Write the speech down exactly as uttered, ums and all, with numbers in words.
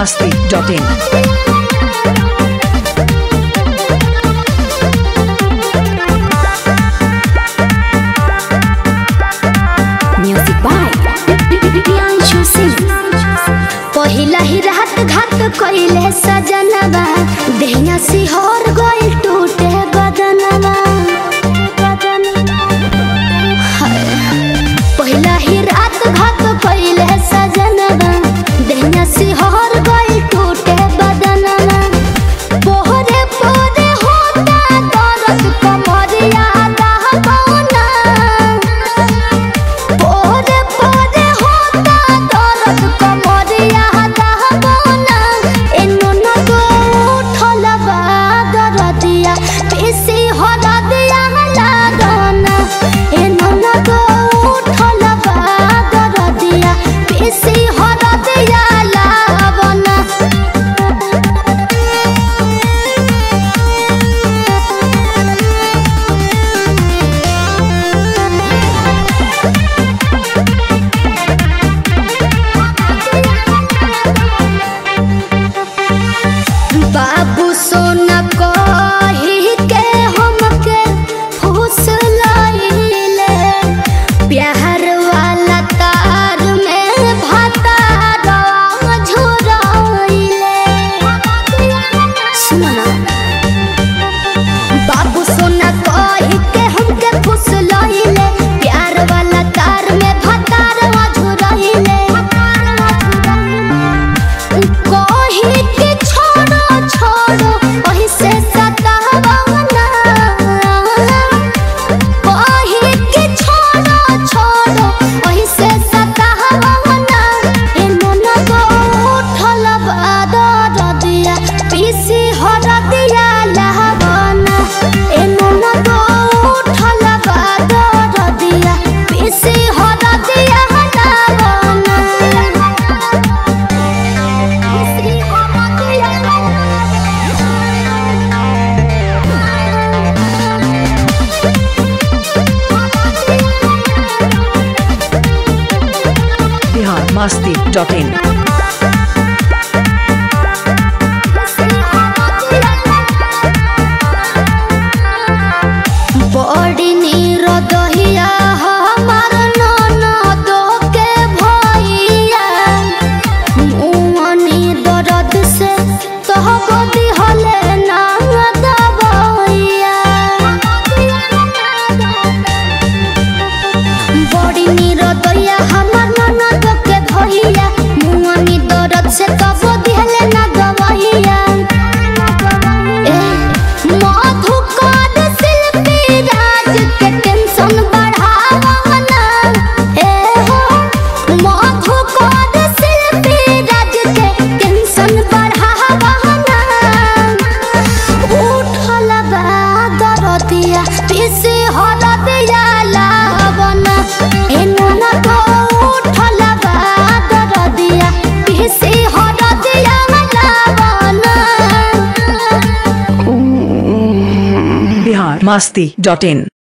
masti dot in. Music by Priyanshu Singh. पहिला ही रात घात कइले सजनवा देहिया सिहर गइल टूटे बदनवा। पहिला ही रात घात कइले सजनवा देहिया सिहर गइल टूटे बदनवा। पोहरे पोरे होता दर्द कमरिया दहबौना। पोहरे पोरे होता दर्द कमरिया दहबौना। एनो न गो उठल बा दरदिया पीसी हरदिया लागना। एनो न गो उठल बा दरदिया पीसी हरदिया लागना। बाबू सोना कही के हमके फुसलाइले प्यार वाला तार में भातारा झुराइले। सुनो ना बाबू सोना कही के हमके फुसलाइले प्यार वाला तार में भातारा झुराइले। कही के छोड़ो छोड़ो वही से सतावना। कही के छोड़ो छोड़ो वही से सतावना। एनो न गो उठल बा दरदिया पीसी हरदिया लागना। एनो न गो उठल बा दरदिया पीसी हरदिया लागना। Bihar masti dot in. बड़ी निरदहिया हमार ननदो के भैया। मुअनी दर्द से तहब दिहले ना दवाइया। बड़ी निरदहिया हमार ननदो के भैया। मुअनी दर्द से तहब दिहले ना दवाइया। ए मधुकर शिल्पी राज के टेंशन बढ़ावना। ए हो मधुकर शिल्पी राज के टेंशन बढ़ावना। उठल बा दरदिया पीसी हरदिया लागना। एनो न गो उठल बा दरदिया पीसी हरदिया लागना। Bihar masti dot in.